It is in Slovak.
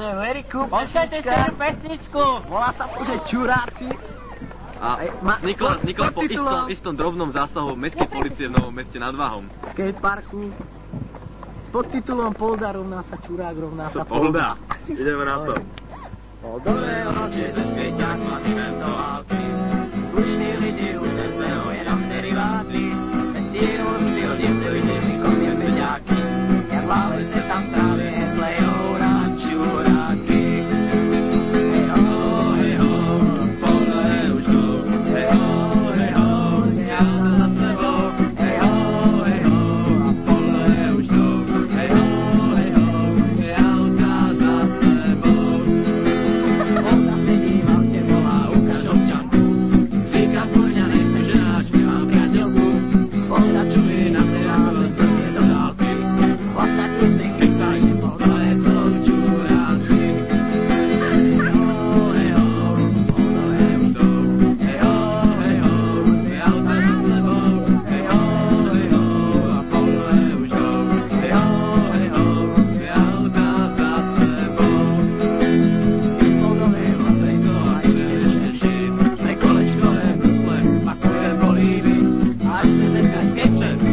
ešte very cool Počkajte ešte jednu pesničku. Volá sa to, že Čuráci. A vznikla po istom drobnom zásahu mestskej policie v Novom Meste nad Váhom. Skateparku. S podtitulom Polda rovná sa Čurák rovná sa Polda. Ideme na to. Poldové oči ze skejťáků a vyventoválky. Slušní lidi už nezbeho jenom deriváty. Nestíhou si hodince viděli komě peťáky. Jak válej se tam v trávě plejou na čuráky. Hej ho, Poldové už jdou. Hej ho, já za sebou. Hej ho, a Poldové už jdou. Hej ho, já za sebou. Polda sedí v autě, volá, ukaž občanku. Říká, kurňa, nejsi ženáč, nemám priateľku. Polda čuje na teráze, prvne do dálky. Ostatní si chytají, že Poldové jsou čuráci. Hej ho, Poldové už jdou. Hej ho, ty auta za sebou. Hej ho, a Poldové už jdou. Hej ho, ty auta za sebou. Poldové Montejsko a ešte širší. Sme kolečkové brusle, pakuje bolívy. A až se dneska skejčem.